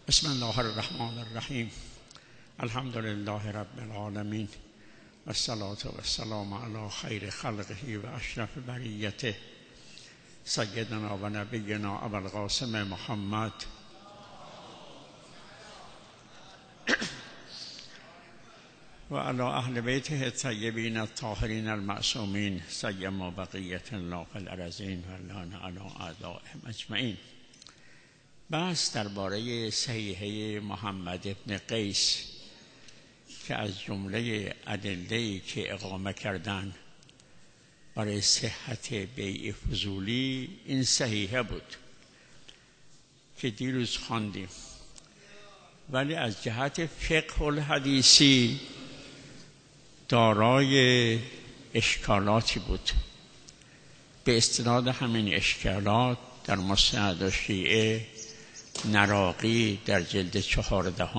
بسم الله الرحمن الرحیم. الحمد لله رب العالمین و الصلاة و السلام علی خیر خلقه و اشرف بریته سیدنا و نبینا ابوالقاسم محمد و علی اهل بیته الطیبین الطاهرین المعصومین سیما بقیة الله فی الارضین و لعن علی اعدائهم اجمعین. بحث درباره صحیحه محمد ابن قیس که از جمله ادله‌ای که اقامه کردن برای صحت بیع فضولی این صحیحه بود که دیروز خواندیم، ولی از جهت فقه الحدیثی دارای اشکالاتی بود. به استناد همین اشکالات در مسند شیعه نراقی در جلد 14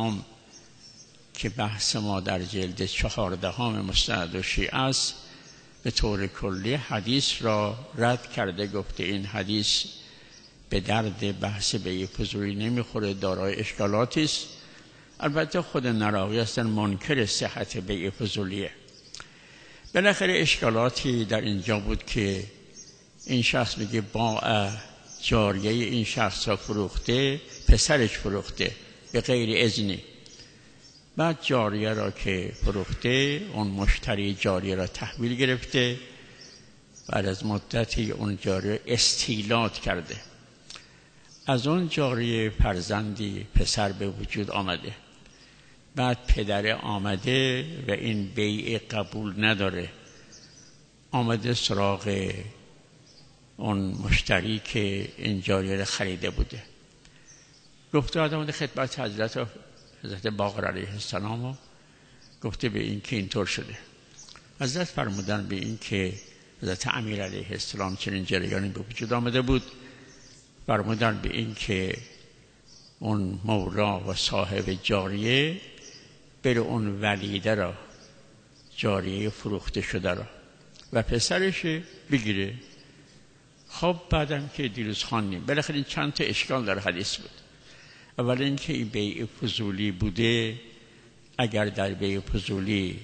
که بحث ما در جلد 14 مسند شیعه است، به طور کلی حدیث را رد کرده، گفته این حدیث به درد بحث بیع فضولی نمیخوره، دارای اشکالاتی است. البته خود نراقی هستن منکر صحت بیع فضولیه. بالاخره اشکالاتی در اینجا بود که این شخص میگه با جاریه این شخص را فروخته، پسرش فروخته به غیر اذنی. بعد جاریه را که فروخته، اون مشتری جاریه را تحویل گرفته، بعد از مدتی اون جاریه استیلات کرده. از اون جاریه فرزندی پسر به وجود آمده. بعد پدر آمده و این بیع قبول نداره، آمده سراغ اون مشتری که این جاریه را خریده بوده. گفته آمده خدمت حضرت باقر علیه السلام و گفته به این که اینطور شده. حضرت فرمودن به این که حضرت امیر علیه السلام چنین جریانی به وجود آمده بود، فرمودن به این که اون مولا و صاحب جاریه بره اون ولیده را، جاریه فروخته شده را و پسرش بگیره. خب بعدم که دیروز خواندیم بالاخره این چند تا اشکال در حدیث بود. اول اینکه این بیع فضولی بوده، اگر در بیع فضولی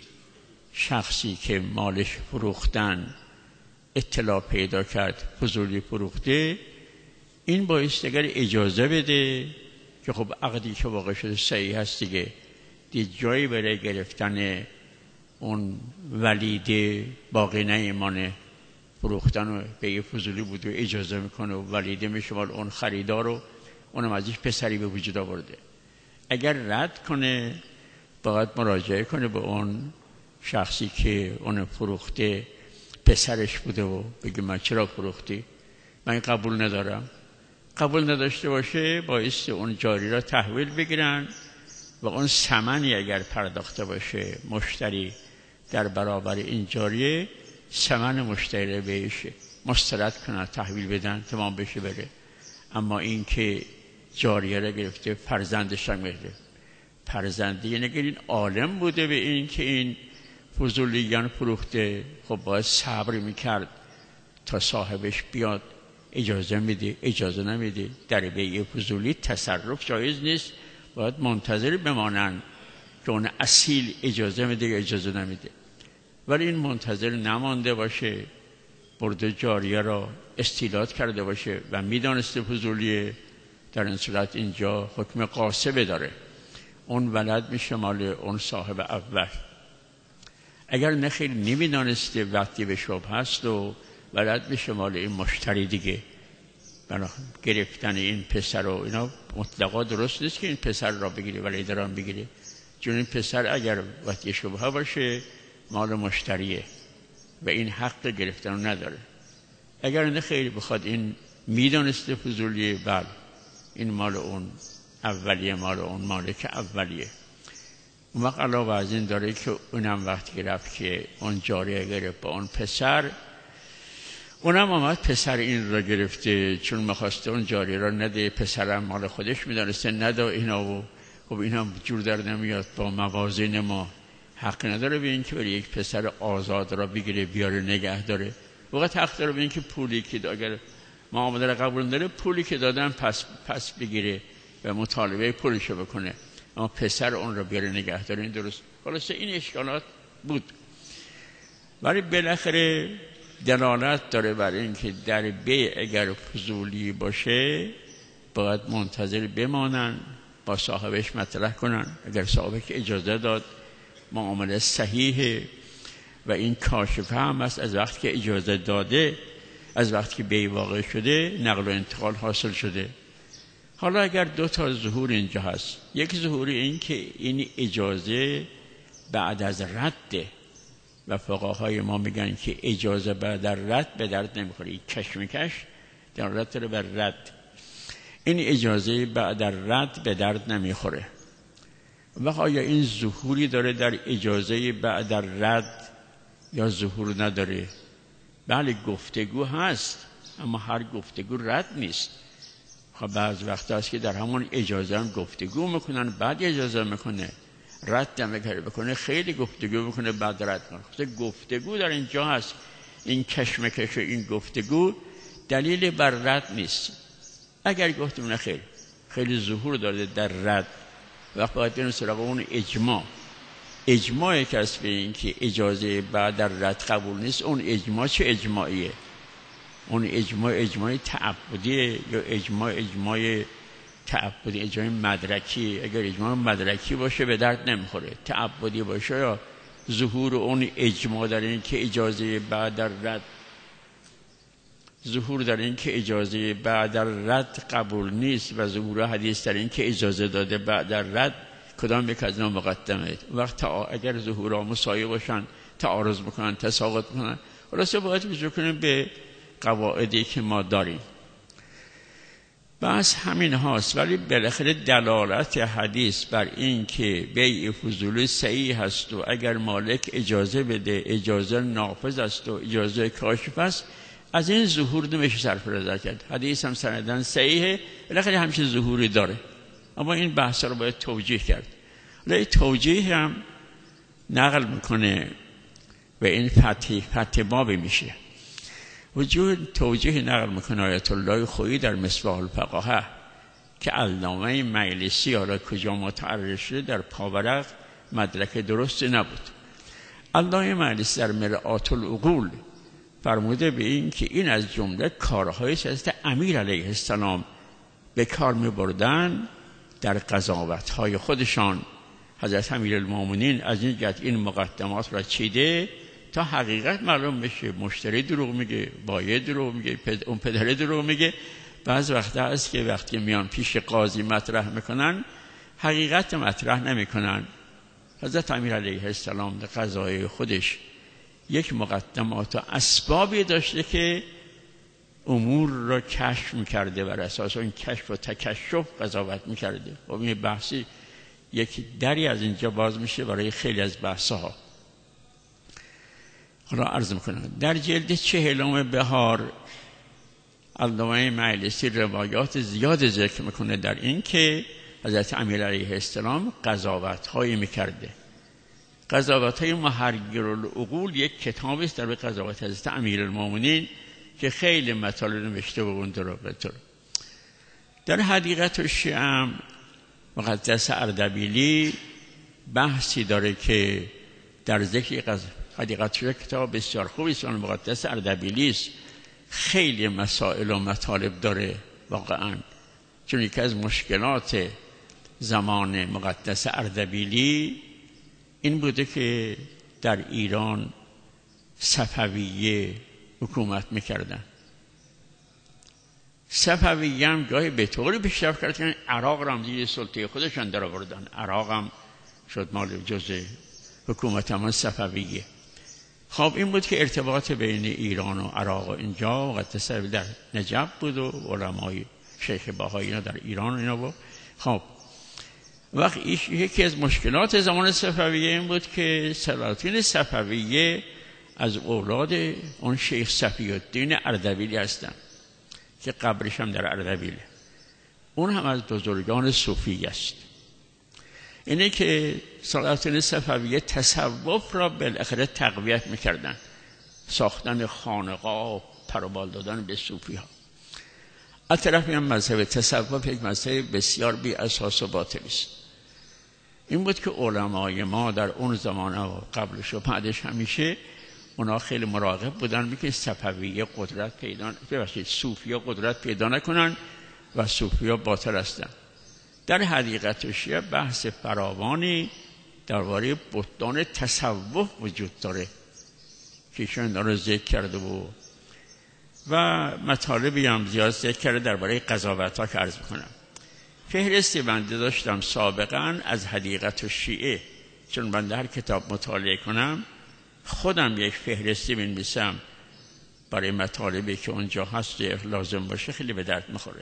شخصی که مالش فروختن اطلاع پیدا کرد فضولی فروخته، این باعث اگر اجازه بده که خب عقدی که واقع شده صحیح هست دیگه، جایی برای گرفتن اون ولیده باقی نمیمانه. فروختن و بیع فضولی بود و اجازه میکنه و ولیده میشه مال اون خریدار رو، اونم ازش پسری به وجود آورده. اگر رد کنه باید مراجعه کنه به اون شخصی که اون فروخته پسرش بوده و بگه من چرا فروختی؟ من قبول ندارم. قبول نداشته باشه باعث اون جاری را تحویل بگیرن و اون ثمنی اگر پرداخته باشه مشتری در برابر این جاریه، ثمن مشتری بهش مسترد کنن، تحویل بدن، تمام بشه بره. اما این که جاریه را گرفته فرزندش هم گرفته، فرزندی یعنی که این عالم بوده به این که این فضولیان فروخته، خب باید صبر میکرد تا صاحبش بیاد اجازه میده. اجازه نمیده. در بیع فضولی تصرف جایز نیست، باید منتظر بمانن که اون اصیل اجازه میده یا اجازه نمیده. ولی این منتظر نمانده باشه، برده جاریه را استیلات کرده باشه و میدانسته فضولیه، در این صورت اینجا حکم قاصبه داره، اون ولد میشه مال اون صاحب اول. اگر نخیل نمیدانسته وقتی به شبه هست و ولد میشه مال این مشتری دیگه. برای گرفتن این پسر و اینا مطلقا درست نیست که این پسر را بگیره ولی درام بگیره، چون این پسر اگر وقتی شبه باشه مال مشتریه و این حق گرفتن نداره. اگر نه خیلی بخواد این میدانسته فضولیه، بله این مال اون اولیه، مال اون مالک اولیه. اون وقت علاوه از این داره که اونم وقتی رفت که اون جاریه گرفت با اون پسر، اونم آمد پسر این را گرفته، چون میخواسته اون جاریه را نده، پسرم مال خودش میدانسته نده اینا. و خب اینا جور در نمیاد، با موازین ما حق نداره به این که برای یک پسر آزاد را بگیره بیاره نگه داره. وقت حق داره به این که پولی که اگر معامله را قبول داره پولی که دادن پس بگیره، و مطالبه پولشو بکنه، اما پسر اون رو بیاره نگهداری. این درست. خلاصه این اشکالات بود، ولی بالاخره دلالت داره بر این که در بیع اگر فضولی باشه باید منتظر بمانن، با صاحبش مطرح کنن. اگر صاحبش اجازه داد معامله صحیحه و این کاشفه هم است، از وقتی که اجازه داده، از وقتی که بیع واقع شده نقل و انتقال حاصل شده. حالا اگر دو تا ظهور اینجا هست، یک ظهور این که این اجازه بعد از رده و فقهای ما میگن که اجازه بعد از رد به درد نمیخوره، این کشمکش دلالت داره بر رد. این اجازه بعد از رد به درد نمیخوره. و آیا این ظهوری داره در اجازه بعد از رد یا ظهور نداره؟ بله گفتگو هست، اما هر گفتگو رد نیست. خب بعض وقت هست که در همون اجازه هم گفتگو میکنن، بعد اجازه میکنه، رد نمیکنه، بکنه خیلی گفتگو میکنه بعد رد کنه. گفتگو در اینجا هست. این کشمکش و این گفتگو دلیل بر رد نیست. اگر گفتمونه خیلی ظهور داره در رد، وقت باید بریم سراغ اون اجماع کسی به این که اجازه بعد در رد قبول نیست. اون اجماع چه اجماعیه؟ اون اجماع تعبدیه یا اجماع تعبدی، اجماع مدرکی؟ اگر اجماع مدرکی باشه به درد نمیخوره. تعبدی باشه یا ظهور اون اجماع در این که اجازه بعد در رد، ظهور در این که اجازه بعد در رد قبول نیست و ظهور حدیث در این که اجازه داده بعد در رد، کدام یک از اینا مقدمه؟ وقت اگر ظهورها مساوی باشن تعارض میکنن، تساقط میکنن. خلاصه باید رجوع کنیم به قواعدی که ما داریم. بس همین هاست. ولی بالاخره دلالت حدیث بر این که بیع فضولی صحیح هست و اگر مالک اجازه بده اجازه نافذ است و اجازه کاشف است، از این ظهور نمیشه صرف نظر کرد. حدیث هم سندن صحیحه، بالاخره همچین ظهوری داره، اما این بحث رو باید توجیه کرد. ولی توجیه هم نقل میکنه و این فتح بابی میشه. وجود توجیه نقل میکنه آیت الله خویی در مصباح الفقاهه که علامه مجلسی حالا کجا متعرض شده در پاورق مدرک درست نبود. علامه مجلسی در مرآت العقول فرموده به این که این از جمله کارهای حضرت امیر علیه السلام به کار می‌بردن در قضاوت‌های خودشان. حضرت امیرالمومنین از این جهت این مقدمات را چیده تا حقیقت معلوم بشه. مشتری دروغ میگه، بایع دروغ میگه، اون پدر دروغ میگه. بعض وقتا هست که وقتی میان پیش قاضی مطرح میکنن حقیقت مطرح نمیکنن. حضرت امیر علیه السلام در قضای خودش یک مقدمات و اسبابی داشته که امور را کشف میکرده و بر اساس این کشف و تکشف قضاوت میکرده. و این بحثی یک دری از اینجا باز میشه برای خیلی از بحثها. حالا عرض میکنم در جلد 40 بهار علامه مجلسی روایات زیاد ذکر میکنه در این که حضرت امیر علیه السلام قضاوت‌هایی میکرده. قضاوت‌های محررالعقول یک کتابی است در قضاوت حضرت امیرالمومنین که خیلی مطالب نوشته و اون درابطه. در حدیقت الشیعه مقدس اردبیلی بحثی داره که در ذکر حدیقت الشیعه کتاب بسیار خوبی است، مقدس اردبیلی است. خیلی مسائل و مطالب داره واقعا، چون یکی از مشکلات زمان مقدس اردبیلی این بوده که در ایران صفویه حکومت میکردن. صفویه هم گاهی به طوری پیشرفت کرد که عراق را هم زیر سلطه خودشان در آوردن. عراق هم شد مال جزء حکومت هم صفویه. خب این بود که ارتباط بین ایران و عراق و اینجا مقدس در نجف بود و علمای شیخ بهایی اینا در ایران و اینا بود. خب وقت یکی از مشکلات زمان صفویه این بود که سلاطین صفویه از اولاد اون شیخ صفی الدین اردبیلی هستن که قبرش هم در اردبیله. اون هم از بزرگان صوفی است. اینه که سلاطین صفویه تصوف را بالاخره تقویت میکردن، ساختن خانقاه و پروبال دادن به صوفی ها. از طرف هم مذهب تصوف یک مذهب بسیار بی اساس و باطلی است. این بود که علمای ما در اون زمانه و قبلش و بعدش همیشه اونا خیلی مراقب بودن که صفویه قدرت پیدا صوفیه قدرت پیدا نکنن و صوفیه باطل هستن. در حقیقت شیعه بحث فراوانی درباره بتان تصوف وجود داره که ایشون داره ذکر کرده و مطالبی هم زیاد ذکر کرده درباره قضاوت ها که عرض میکنم. فهرستی بنده داشتم سابقا از حقیقت شیعه، چون بنده هر کتاب مطالعه کنم خودم یک فهرستی بنویسم برای مطالبی که اونجا هست لازم باشه، خیلی به درد میخوره.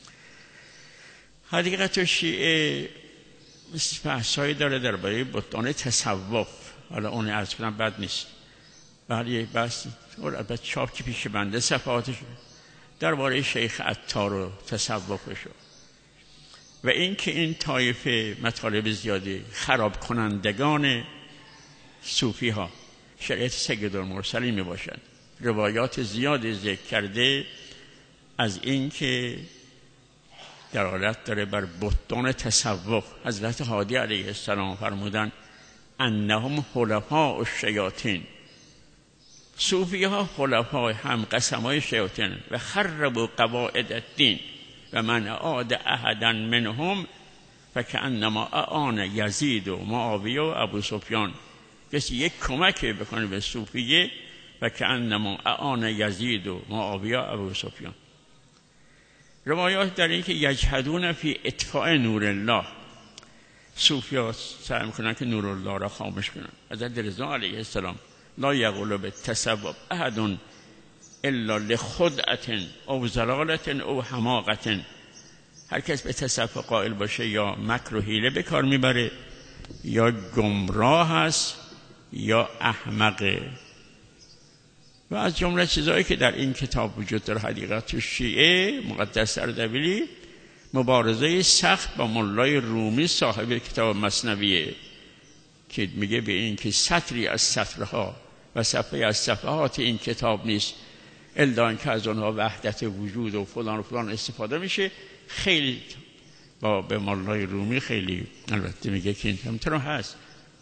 حقیقت شیعه بحثایی داره درباره بتان تصوف، حالا اون عرض کنم بد نیست، ولی بس البته چاپ که پیش بنده صفحاتش درباره شیخ عطار و تصوفش و این که این طایفه مطالب زیادی خراب کنندگان صوفی ها شریعت سیدالمرسلین می باشند. روایات زیادی ذکر کرده از این که دلالت داره بر بتان تصوف. حضرت هادی علیه السلام فرمودن انهم حلفاء الشیاطین، صوفی ها حلفاء هم قسمای شیاطین و خربوا قواعد الدین و من اعاد احدا منهم فکأنما اعان یزید و معاویه و ابو سفیان. کسی یک کمک بکنه به صوفیه و کأنما اعان یزید و معاویه و ابو سفیان. روایات در این که یجحدون فی اطفاء نور الله، صوفیات سعی میکنن که نور الله را خاموش کنن. حضرت رضا علیه السلام لا یقول بالتصوف احد الا لخدعة او ضلالة او حماقة. هر کس به تصوف قائل باشه یا مکر و حیله به کار میبره، یا گمراه است یا احمقه. و از جمله چیزایی که در این کتاب وجود داره حقیقت شیعه مقدس اردبیلی مبارزه سخت با مولای رومی صاحب کتاب مثنویه که میگه به این که سطری از سطرها و صفحه از صفحات این کتاب نیست الا که از اونها وحدت وجود و فلان و فلان استفاده میشه. خیلی با به مولای رومی خیلی البته میگه که این همطور هست.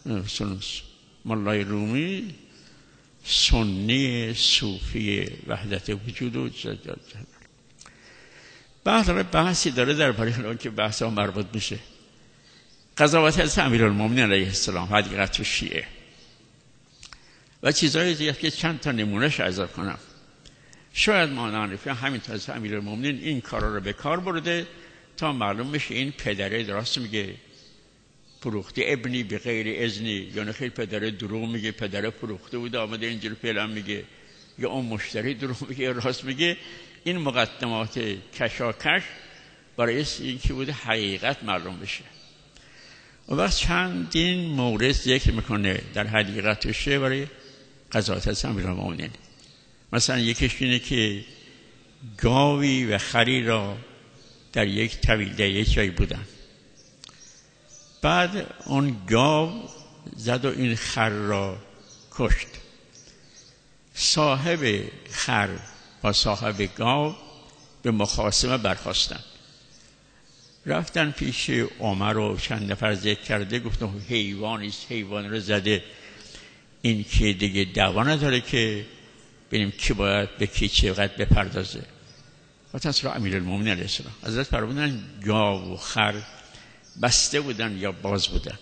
مولای رومی سنی صوفی وحدت وجود و بعد بحثی داره درباره اون که بحث ها مربوط میشه قضاوت از امیرالمومنین علیه السلام حقیقت شیعه و چیزهای زیاد که چند تا نمونهش عرض کنم. شاید ما نعرفیم همینطور از امیرالمومنین این کارا رو به کار برده تا معلوم بشه این پدره درست میگه فروخته ابنی به غیر اذنی، یعنی خیلی پدره دروغ میگه، پدره فروخته بوده آمده اینجوری فعلا میگه، یا اون مشتری دروغ میگه راست میگه. این مقدمات کشاکش برای اینکه بوده حقیقت معلوم بشه. و وقت چندین مورد ذکر میکنه در حقیقتش برای قضاوت از امیرالمومنین. مثلا یکیش اینه که گاوی و خری را در یک طویله یک جای بودن، بعد اون گاو زد و این خر را کشت. صاحب خر با صاحب گاو به مخاصمه برخاستن، رفتن پیش عمر و چند نفر ذکر کرده گفتن حیوانیست، حیوان رو زده، این که دیگه دعوا نداره که ببینیم کی باید به کی چقدر بپردازه. و سر امیرالمومنین علیه السلام حضرت فرمودن گاو و خر بسته بودن یا باز بودن.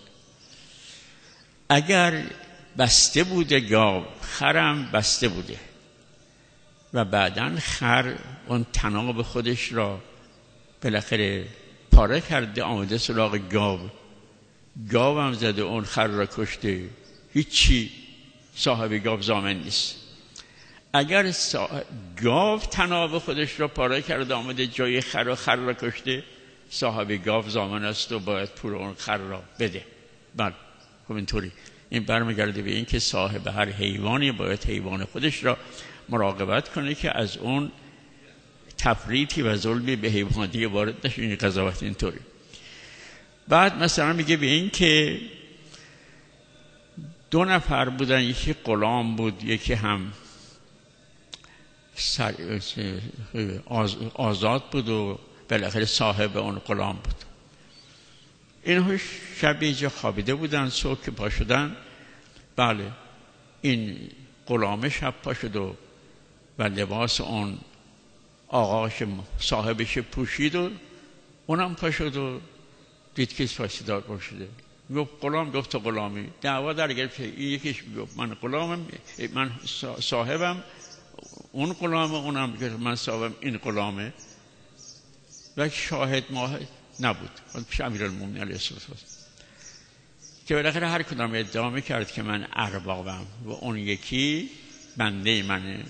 اگر بسته بوده گاو، خرم بسته بوده و بعداً خر اون تناب خودش را بالاخره پاره کرده آمده سراغ گاو، گاو هم زده اون خر را کشته، هیچی صاحب گاو ضامن نیست. اگر گاو تناب خودش را پاره کرده آمده جای خر و خر را کشته، صاحب گاو ضامن است و باید پول اون خر را بده. بله خب اینطوری این برمیگرده به این که صاحب هر حیوانی باید حیوان خودش را مراقبت کنه که از اون تفریطی و ظلمی به حیوانی وارد نشه. این قضاوت اینطوری. بعد مثلا میگه به این که 2 نفر بودن، یکی غلام بود یکی هم آزاد بود و بالاخره صاحب اون غلام بود. اینها شب یه جا خوابیده بودن، صبح که پا شدن، بله این غلام شب پا شد و لباس اون آقاش صاحبش پوشید و اونم پا شد و دید که فاسدار پاشده. گفت غلام، گفت تو غلامی. دعوا در گرفت. یکیش گفت من غلامم، من صاحبم اون غلامه، اونم گفت من صاحبم این غلامه. و شاهد ما نبود پیش امیرالمومنین علیه السلام که بالاخره هر کدام ادعا میکرد که من اربابم و اون یکی بنده منه.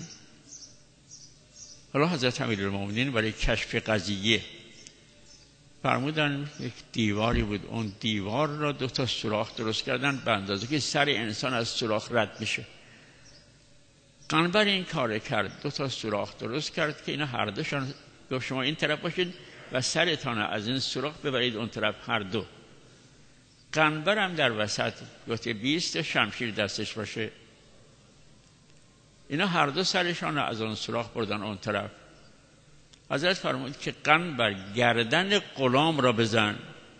حالا حضرت امیرالمومنین برای کشف قضیه فرمودن یک دیواری بود، اون دیوار را 2 سوراخ درست کردن به اندازه که سر انسان از سوراخ رد میشه. قنبر این کار کرد، 2 سوراخ درست کرد که اینا هر دوشان گفت شما این طرف باشید و سرتان از این سوراخ ببرید اون طرف هر دو. قنبر هم در وسط گفت 20 شمشیر دستش باشه. اینا هر دو سرشان از اون سوراخ بردن اون طرف. حضرت فرمود که قنبر گردن غلام را بزن.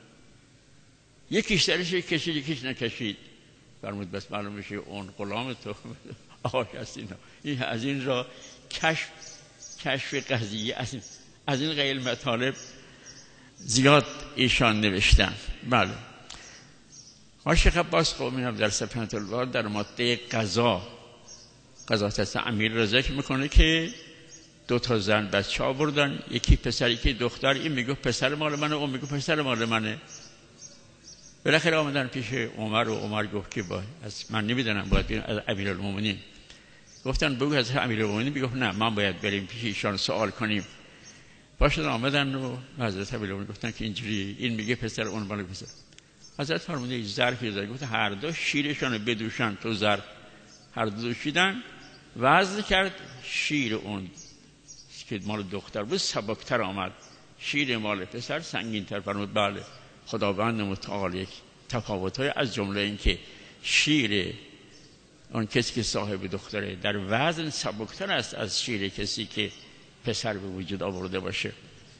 یکیش سرش کشید یکیش نکشید. فرمود بس معلوم میشه اون غلام تو آقاش هست. این از این را کشف قضیه از این غیر مطالب زیاد ایشان نوشتن. بله شیخ عباس قمی در سفینة البحر در ماده قضا هست امیر را ذکر میکنه که 2 زن بچه ها بردن، یکی پسر یکی دختر. این میگه پسر مال منه، اون میگه پسر مال منه. بالاخره آمدن پیش عمر و عمر گفت که من نمیدونم باید بریم از امیرالمومنین. گفتن بگو از امیرالمومنین. میگفت نه من باید بریم پیش ایشان سوال کنیم. باشد آمدن و حضرت امیرالمومنین گفتن که اینجوری، این میگه پسر اون مال پسر. حضرت فرموده ظرفی داد، گفت هر دو شیرشان بدوشن تو ظرف. هر دو دوشیدن، وزن کرد، شیر اون که مال دختر بود سبکتر آمد، شیر مال پسر سنگین‌تر. فرمود بله خداوند متعال یک تفاوت‌های از جمله این که شیر اون کسی که صاحب دختره در وزن سبکتر است از شیر کسی که پسر به وجود آورده باشه.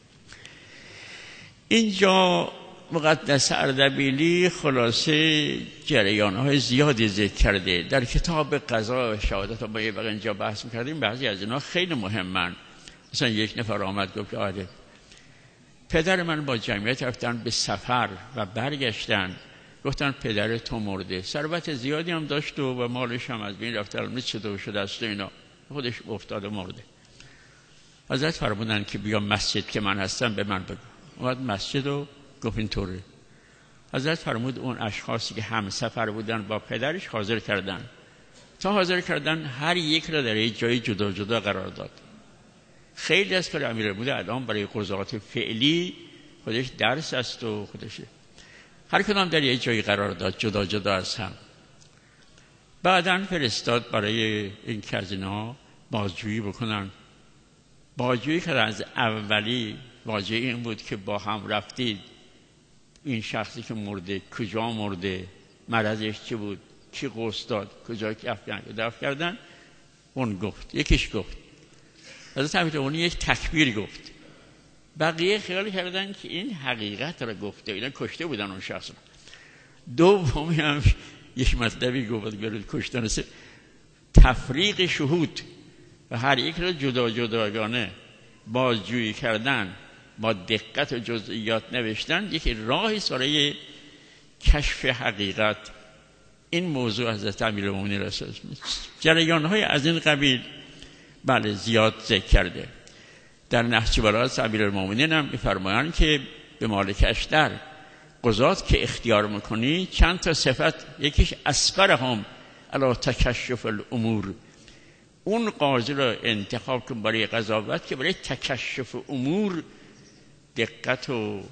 اینجا مقدس اردبیلی خلاصه جریان‌های زیادی ذکر کرده در کتاب قضا و شهادت. ما یه وقت اینجا بحث می‌کردیم، بعضی از اینا خیلی مهمن. مثلا یک نفر آمد گفت آره پدر من با جمعیت رفتن به سفر و برگشتن، گفتن پدر تو مرده، ثروت زیادی هم داشت و مالش هم از بین رفته، الان چطور شده است اینا، خودش افتاده مرده. حضرت فرمودن که بیا مسجد که من هستم به من بگو. اومد مسجد و گفت اینطوره. حضرت فرمود اون اشخاصی که هم سفر بودن با پدرش حاضر کردن. تا حاضر کردن هر یک را در یک جای جدا جدا قرار داد. خیلی از پر امیرالمومنین الان برای قضات فعلی خودش درس است و خودشه هر کدام در یک جایی قرار داد جدا جدا از هم. بعداً فرستاد برای این که از اینا بازجویی بکنن. بازجویی که از اولی واژه این بود که با هم رفتید، این شخصی که مرده کجا مرده، مرضش چی بود، کی غسل داد، کجا دفن کردن. اون گفت، یکیش گفت، حضرت امیرالمومنین یک تکبیر گفت. بقیه خیال کردن که این حقیقت را گفته، اینا کشته بودن اون شخص را. دومی هم یک مطلبی گفت برای کشتن تفریق شهود و هر یک را جدا جداگانه بازجویی کردن، با دقت و جزئیات نوشتن. یکی راهی برای کشف حقیقت. این موضوع حضرت امیرالمومنین را جریان‌های از این قبیل بله زیاد ذکر کرده. در نهج البلاغه امیرالمومنین هم می‌فرمایند که به مالک اشتر قضات که اختیار میکنی چند تا صفت، یکیش اسفرهم علی تکشف الامور، اون قاضی را انتخاب کن برای قضاوت که برای تکشف امور دقت و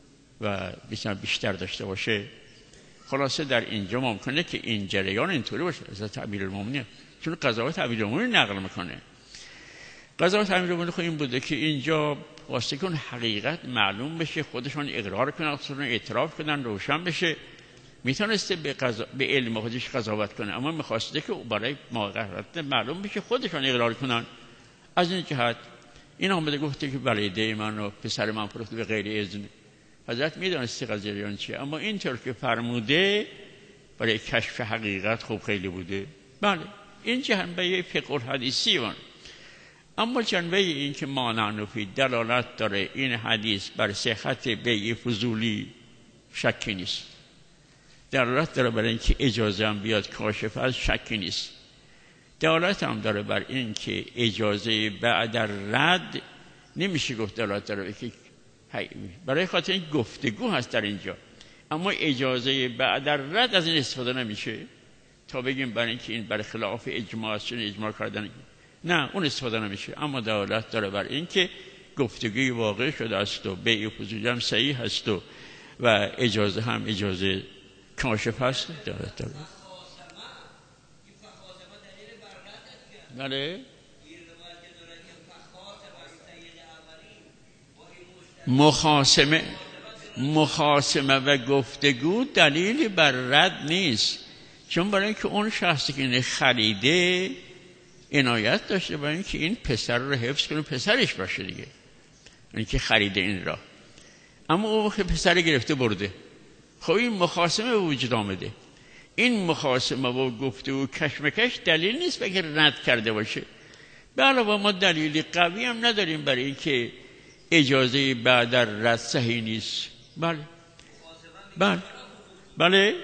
بیشتر داشته باشه. خلاصه در اینجا ممکنه که این جریان اینطوری باشه. حضرت امیرالمومنین چون قضاوت امیرالمومنین نقل میکنه، قضاوت امیرالمومنین خود این بوده که اینجا واسه که اون حقیقت معلوم بشه، خودشون اقرار کنن، خودشون اعتراف کنن، روشن بشه. میتونسته به علم خودش قضاوت کنه، اما میخواسته که برای موقعیت معلوم بشه خودشون اقرار کنن. از این جهت این آمده گفته که ولیده من و پسر من فروخته به غیر اذن. حضرت میدانستی قضیه چیه، اما اینطور که فرموده برای کشف حقیقت خوب خیلی بوده. بله این جنبه فقه الحدیثی اون. اما جنبه این که مانع فی دلالت داره این حدیث بر صحت بیع فضولی شکی نیست. دلالت داره برای اینکه اجازه هم بیاد کاشف از شکی نیست. دلالت هم داره بر این که اجازه بعد رد نمیشه گفت دلالت داره که برای خاطر این گفتگو هست در اینجا، اما اجازه بعد رد از این استفاده نمیشه تا بگیم برای اینکه این برای خلاف اجماع است، چون اجماع کردن نه اون استفاده نمیشه. اما دلالت داره بر این که گفتگوی واقع شده است و بیع فضولی هم صحیح هست و اجازه هم اجازه کاشف هست. دلالت داره. بله مخاصمه و گفتگو دلیلی بر رد نیست، چون برای اینکه اون شخصی که اینه خریده عنایت داشته برای اینکه این پسر رو حفظ کنه، پسرش باشه دیگه، این که خریده این را. اما او که پسر گرفته برده، خب این مخاصمه به وجود آمده. این مخاصمه و گفتگو کشمکش دلیل نیست بگه رد کرده باشه. به علاوه ما دلیلی قوی هم نداریم برای اینکه اجازه بعد رد صحیح نیست. بله بله بله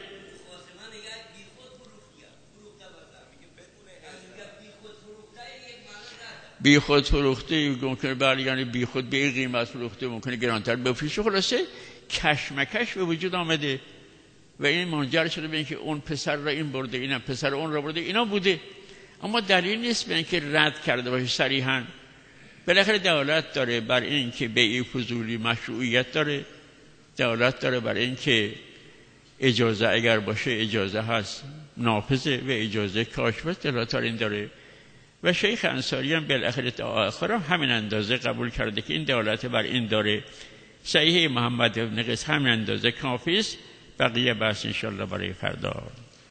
بی خود فروخته ممکنه بله، یعنی بی خود به قیمت فروخته ممکنه گرانتر بفروشه. خلاصه کشمکش به وجود آمده و این منجر شده به اینکه اون پسر را این برده، اینم پسر اون را برده، اینا بوده. اما دلیل نیست به اینکه رد کرده باشه صریحاً. بالاخره دلالت داره بر این که بیع فضولی مشروعیت داره، دلالت داره بر این که اجازه اگر باشه اجازه هست نافذه و اجازه کاشف دلالت این داره. و شیخ انصاری هم بالاخره تا آخر همین اندازه قبول کرده که این دلالت بر این داره. صحیح محمد بن قیس همین اندازه کافی است. بقیه بحث انشالله برای فردا.